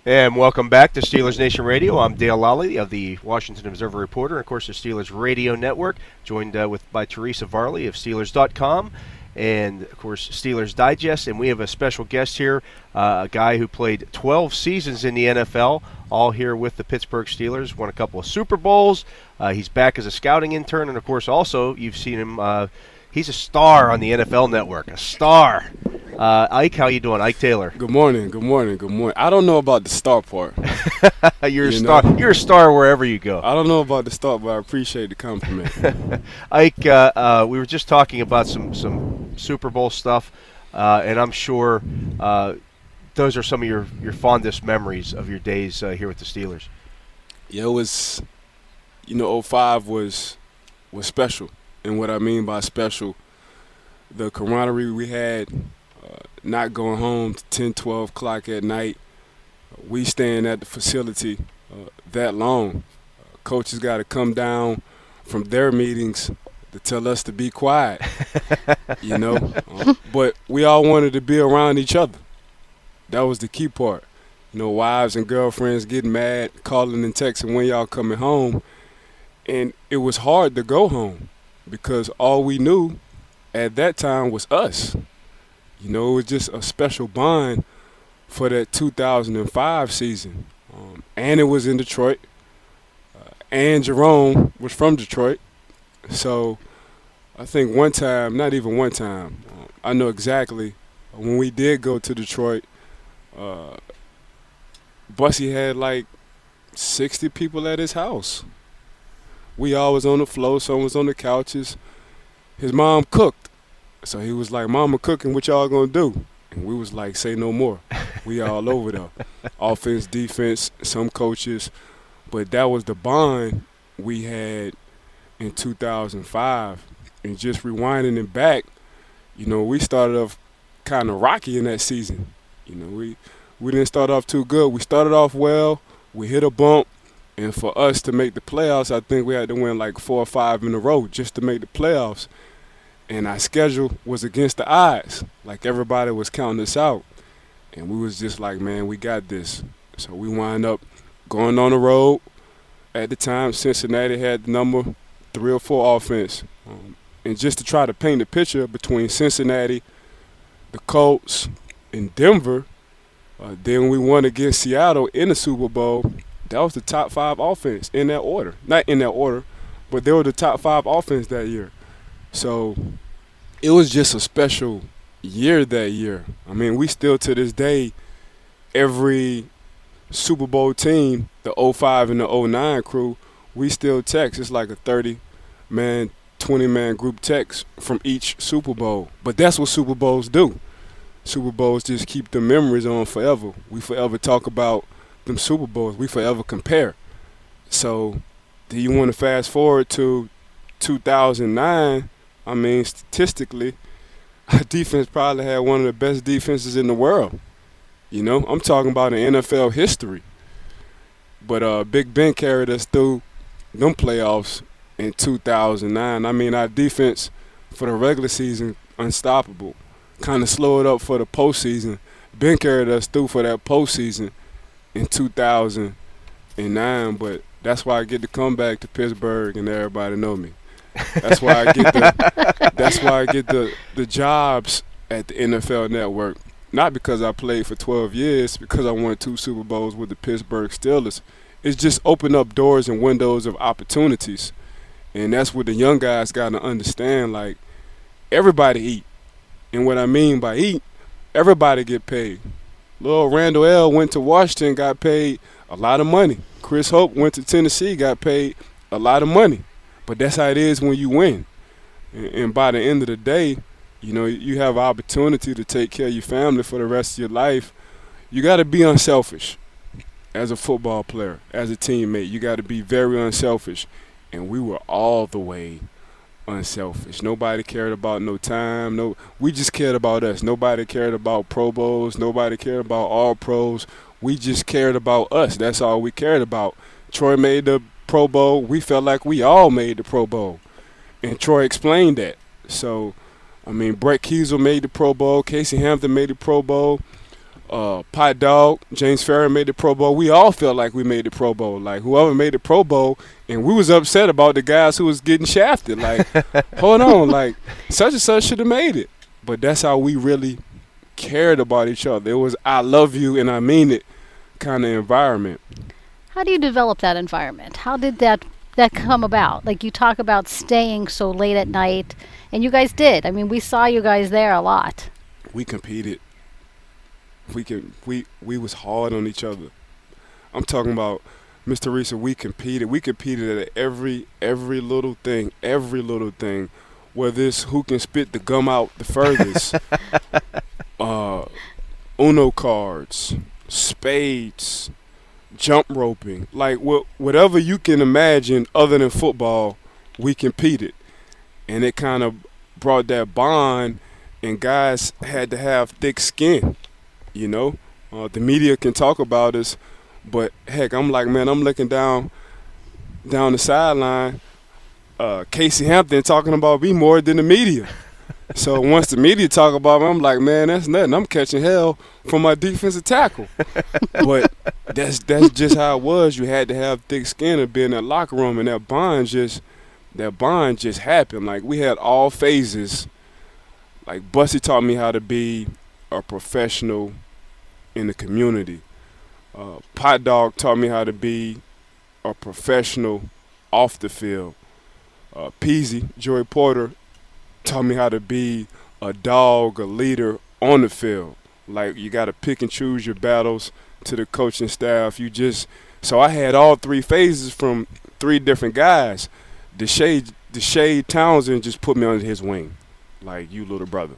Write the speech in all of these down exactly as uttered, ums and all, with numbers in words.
And welcome back to Steelers Nation Radio. I'm Dale Lally of the Washington Observer Reporter, and of course the Steelers Radio Network, joined uh, with by Teresa Varley of Steelers dot com, and of course Steelers Digest. And we have a special guest here, uh, a guy who played twelve seasons in the N F L, all here with the Pittsburgh Steelers, won a couple of Super Bowls. Uh, he's back as a scouting intern, and of course also you've seen him. Uh, he's a star on the N F L Network, a star. Uh, Ike, how you doing? Ike Taylor. Good morning, good morning, good morning. I don't know about the star part. You're a You star. know? You're a star wherever you go. I don't know about the start, but I appreciate the compliment. Ike, uh, uh, we were just talking about some, some Super Bowl stuff, uh, and I'm sure uh, those are some of your, your fondest memories of your days uh, here with the Steelers. Yeah, it was, you know, oh five was was special. And what I mean by special, the camaraderie we had, uh, not going home to ten, twelve o'clock at night, we staying at the facility uh, that long. Uh, coaches got to come down from their meetings to tell us to be quiet, you know. Um, but we all wanted to be around each other. That was the key part. You know, wives and girlfriends getting mad, calling and texting when y'all coming home. And it was hard to go home because all we knew at that time was us. You know, it was just a special bond for that two thousand five season. Um, and it was in Detroit. Uh, and Jerome was from Detroit. So I think one time, not even one time, uh, I know exactly when we did go to Detroit, uh, Bussy had like sixty people at his house. We all was on the floor, some was on the couches. His mom cooked. So he was like, Mama cooking, what y'all gonna do? And we was like, say no more. We all over there. Offense, defense, some coaches. But that was the bond we had in two thousand five. And just rewinding it back, you know, we started off kind of rocky in that season. You know, we, we didn't start off too good. We started off well. We hit a bump. And for us to make the playoffs, I think we had to win like four or five in a row just to make the playoffs. And our schedule was against the odds. Like everybody was counting us out. And we was just like, man, we got this. So we wind up going on the road. At the time, Cincinnati had the number three or four offense. Um, and just to try to paint the picture between Cincinnati, the Colts, and Denver, uh, then we won against Seattle in the Super Bowl. That was the top five offense in that order. Not in that order, but they were the top five offense that year. So it was just a special year that year. I mean, we still to this day, every Super Bowl team, the oh five and the oh nine crew, we still text. It's like a thirty-man, twenty-man group text from each Super Bowl. But that's what Super Bowls do. Super Bowls just keep the memories on forever. We forever talk about them Super Bowls. We forever compare. So do you want to fast forward to two thousand nine? I mean, statistically, our defense probably had one of the best defenses in the world. You know, I'm talking about in N F L history. But uh, Big Ben carried us through them playoffs in two thousand nine. I mean, our defense for the regular season, unstoppable. Kind of slowed up for the postseason. Ben carried us through for that postseason in two thousand nine. But that's why I get to come back to Pittsburgh and everybody know me. That's why I get the that's why I get the, the jobs at the N F L Network. Not because I played for twelve years, because I won two Super Bowls with the Pittsburgh Steelers. It's just opened up doors and windows of opportunities. And that's what the young guys got to understand. Like, everybody eat. And what I mean by eat, everybody get paid. Little Randall L. went to Washington, got paid a lot of money. Chris Hope went to Tennessee, got paid a lot of money. But that's how it is when you win. And by the end of the day, you know, you have an opportunity to take care of your family for the rest of your life. You got to be unselfish as a football player, as a teammate. You got to be very unselfish. And we were all the way unselfish. Nobody cared about no time. No, we just cared about us. Nobody cared about Pro Bowls. Nobody cared about All Pros. We just cared about us. That's all we cared about. Troy made the Pro Bowl. We felt like we all made the Pro Bowl. And Troy explained that. So, I mean, Brett Kiesel made the Pro Bowl. Casey Hampton made the Pro Bowl. uh, Pot Dog, James Ferrier made the Pro Bowl. We all felt like we made the Pro Bowl. Like whoever made the Pro Bowl, and we was upset about the guys who was getting shafted. Like, hold on, like such and such should have made it. But that's how we really cared about each other. It was I love you and I mean it kind of environment. How do you develop that environment? How did that that come about? Like you talk about staying so late at night, and you guys did. I mean, we saw you guys there a lot. We competed. We can we we was hard on each other. I'm talking about Mister Teresa. We competed. We competed at every every little thing, every little thing. Whether it's who can spit the gum out the furthest, uh, Uno cards, spades, jump roping, like wh- whatever you can imagine other than football, we competed, and it kind of brought that bond. And guys had to have thick skin. You know, uh, the media can talk about us, but heck, I'm like, man, I'm looking down, down the sideline. Uh, Casey Hampton talking about me more than the media. So once the media talk about me, I'm like, man, that's nothing. I'm catching hell from my defensive tackle. But that's that's just how it was. You had to have thick skin and be in that locker room, and that bond just that bond just happened. Like we had all phases. Like Bussy taught me how to be a professional in the community. Uh, Pot Dog taught me how to be a professional off the field. Uh, Peasy, Joey Porter, taught me how to be a dog, a leader on the field. Like you got to pick and choose your battles to the coaching staff. You just so I had all three phases from three different guys. Deshae, Deshae Townsend just put me under his wing, like you little brother.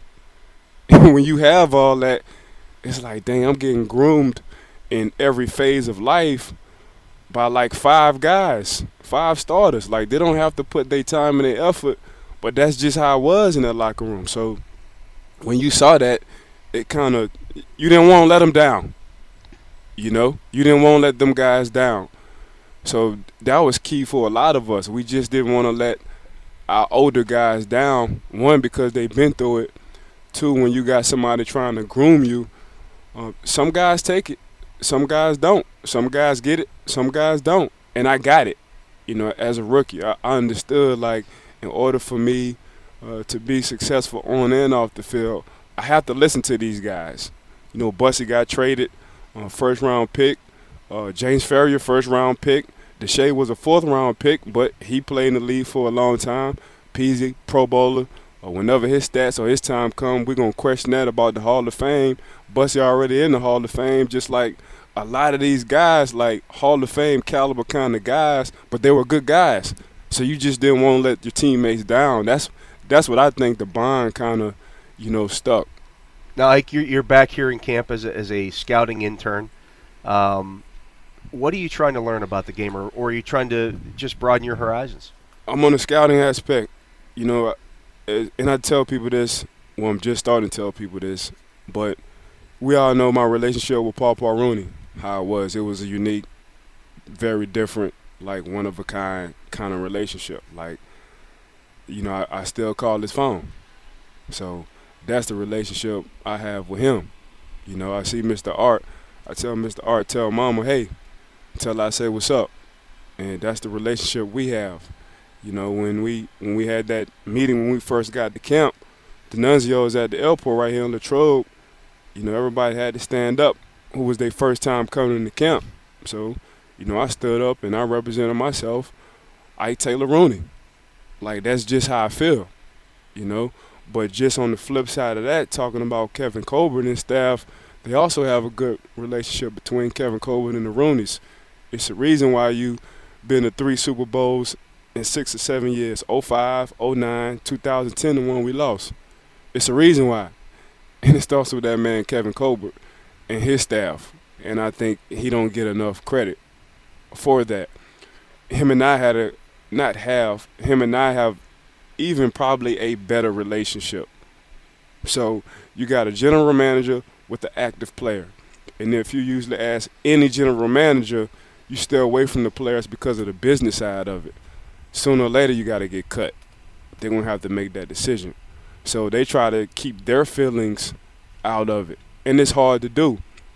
And when you have all that, it's like, dang, I'm getting groomed in every phase of life by like five guys, five starters. Like they don't have to put their time and their effort, but that's just how it was in that locker room. So when you saw that, it kind of, you didn't want to let them down. You know, you didn't want to let them guys down. So that was key for a lot of us. We just didn't want to let our older guys down. One, because they've been through it. Two, when you got somebody trying to groom you, uh, some guys take it, some guys don't. Some guys get it, some guys don't. And I got it. You know, as a rookie, I, I understood, like, in order for me uh, to be successful on and off the field, I have to listen to these guys. You know, Bussy got traded, uh, first-round pick. Uh, James Ferrier, first-round pick. Deshae was a fourth-round pick, but he played in the league for a long time. Peasy, Pro Bowler. Uh, whenever his stats or his time come, we're going to question that about the Hall of Fame. Bussy already in the Hall of Fame, just like a lot of these guys, like Hall of Fame caliber kind of guys, but they were good guys. So you just didn't want to let your teammates down. That's that's what I think the bond kind of, you know, stuck. Now, Ike, you're, you're back here in camp as a, as a scouting intern. Um, what are you trying to learn about the game, or, or are you trying to just broaden your horizons? I'm on the scouting aspect, you know, and I tell people this, well, I'm just starting to tell people this, but we all know my relationship with Paul Paul Rooney, how it was. It was a unique, very different, like one-of-a-kind kind of relationship. Like, you know, I, I still call his phone. So that's the relationship I have with him. You know, I see Mister Art. I tell Mister Art, tell Mama, hey, until I say what's up. And that's the relationship we have. You know, when we when we had that meeting when we first got to camp, the Nunzio was at the airport right here in Latrobe. You know, everybody had to stand up who was their first time coming into camp. So, you know, I stood up and I represented myself, Ike Taylor Rooney. Like, that's just how I feel, you know. But just on the flip side of that, talking about Kevin Colbert and staff, they also have a good relationship between Kevin Colbert and the Rooneys. It's the reason why you been to three Super Bowls in six or seven years, oh five, oh nine, two thousand ten, the one we lost. It's the reason why. And it starts with that man Kevin Colbert and his staff. And I think he don't get enough credit for that. Him and I had a, not have, him and I have even probably a better relationship. So you got a general manager with the active player. And if you usually ask any general manager, you stay away from the players because of the business side of it. Sooner or later, you got to get cut. They're going to have to make that decision. So they try to keep their feelings out of it. And it's hard to do.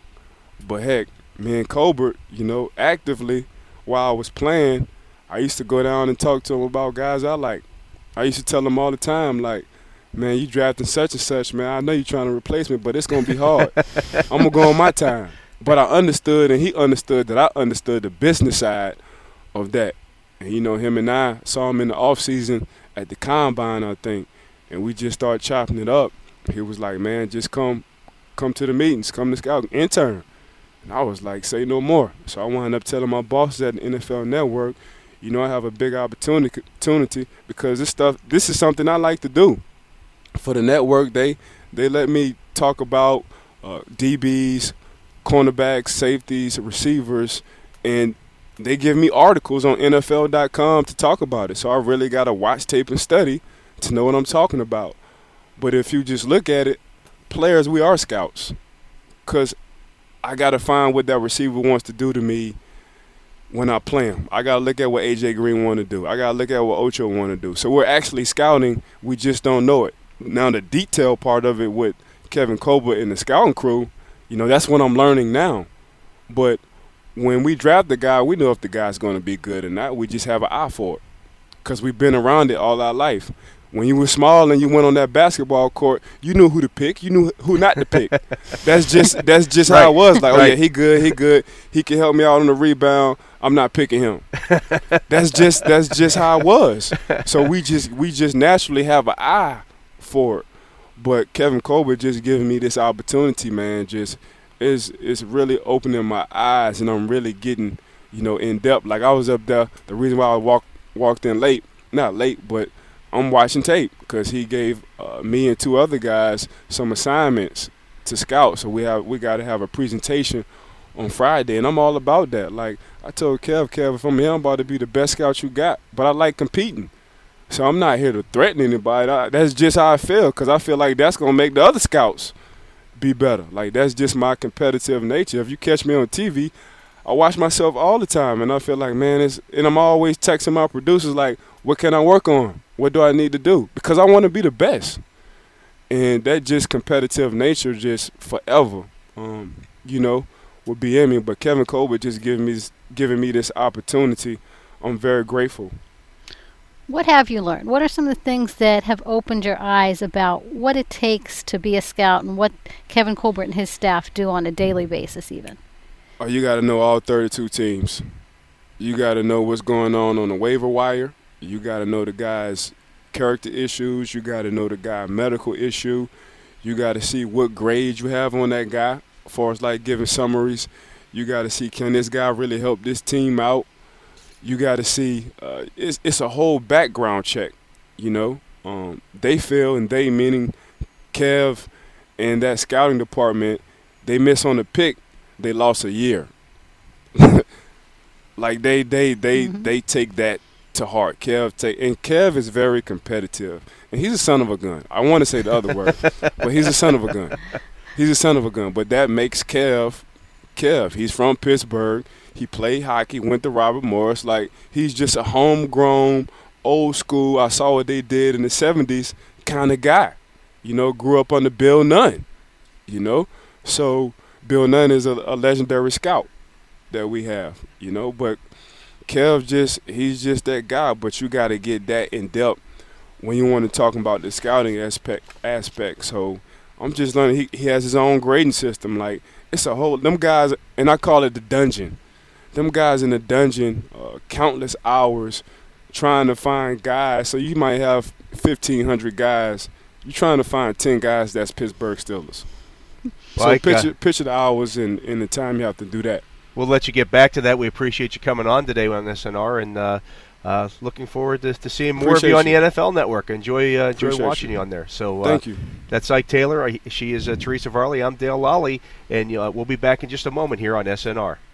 But heck, me and Colbert, you know, actively while I was playing, I used to go down and talk to him about guys I like. I used to tell him all the time, like, man, you drafting such and such, man. I know you're trying to replace me, but it's going to be hard. I'm going to go on my time. But I understood, and he understood that I understood the business side of that. And, you know, him and I saw him in the offseason at the Combine, I think, and we just started chopping it up. He was like, man, just come come to the meetings, come to scout, intern. And I was like, say no more. So I wound up telling my bosses at the N F L Network, you know, I have a big opportunity, opportunity because this stuff, this is something I like to do. For the network, they they let me talk about uh, D Bs, cornerbacks, safeties, receivers, and they give me articles on N F L dot com to talk about it. So I really got to watch tape and study to know what I'm talking about. But if you just look at it, players, we are scouts, because I got to find what that receiver wants to do to me when I play him. I got to look at what A J Green want to do. I got to look at what Ocho want to do. So we're actually scouting. We just don't know it. Now the detail part of it with Kevin Colbert and the scouting crew, you know, that's what I'm learning now. But when we draft the guy, we know if the guy's going to be good or not. We just have an eye for it because we've been around it all our life. When you were small and you went on that basketball court, you knew who to pick. You knew who not to pick. That's just that's just right. how it was. Like, oh, right. yeah, he good, he good. He can help me out on the rebound. I'm not picking him. That's just that's just how it was. So we just we just naturally have an eye for it. But Kevin Colbert just giving me this opportunity, man, just is is really opening my eyes, and I'm really getting, you know, in depth. Like I was up there. The reason why I walked walked in late, not late, but I'm watching tape because he gave uh, me and two other guys some assignments to scout. So we have we got to have a presentation on Friday, and I'm all about that. Like I told Kev, Kev, if I'm here, I'm about to be the best scout you got. But I like competing, so I'm not here to threaten anybody. I, that's just how I feel because I feel like that's gonna make the other scouts be better. Like that's just my competitive nature. If you catch me on T V, I watch myself all the time, and I feel like, man, it's, and I'm always texting my producers like, what can I work on? What do I need to do? Because I want to be the best. And that just competitive nature just forever, um, you know, will be in me. But Kevin Colbert just giving me, giving me this opportunity. I'm very grateful. What have you learned? What are some of the things that have opened your eyes about what it takes to be a scout and what Kevin Colbert and his staff do on a daily basis even? Oh, you got to know all thirty-two teams. You got to know what's going on on the waiver wire. You got to know the guy's character issues. You got to know the guy's medical issue. You got to see what grade you have on that guy as far as like giving summaries. You got to see, can this guy really help this team out? You got to see, uh, it's, it's a whole background check, you know. Um, they feel, and they meaning Kev and that scouting department, they miss on the pick, they lost a year. Like they they they mm-hmm. they take that to heart. Kev take and Kev is very competitive, and he's a son of a gun. I want to say the other word, but he's a son of a gun. He's a son of a gun. But that makes Kev Kev. He's from Pittsburgh. He played hockey. Went to Robert Morris. Like he's just a homegrown, old school. I saw what they did in the seventies kind of guy. You know, grew up under Bill Nunn. You know, so Bill Nunn is a, a legendary scout that we have, you know, but Kev just, he's just that guy, but you got to get that in depth when you want to talk about the scouting aspect, aspect. So I'm just learning, he, he has his own grading system. Like, it's a whole, them guys, and I call it the dungeon. Them guys in the dungeon, uh, countless hours trying to find guys. So you might have fifteen hundred guys. You're trying to find ten guys that's Pittsburgh Steelers. Like, so picture, uh, picture the hours and, and the time you have to do that. We'll let you get back to that. We appreciate you coming on today on S N R, and uh, uh, looking forward to, to seeing more Appreciate of you on you. the N F L Network. Enjoy uh, enjoy Appreciate watching you. you on there. So uh, Thank you. That's Ike Taylor. She is uh, Teresa Varley. I'm Dale Lally, and uh, we'll be back in just a moment here on S N R.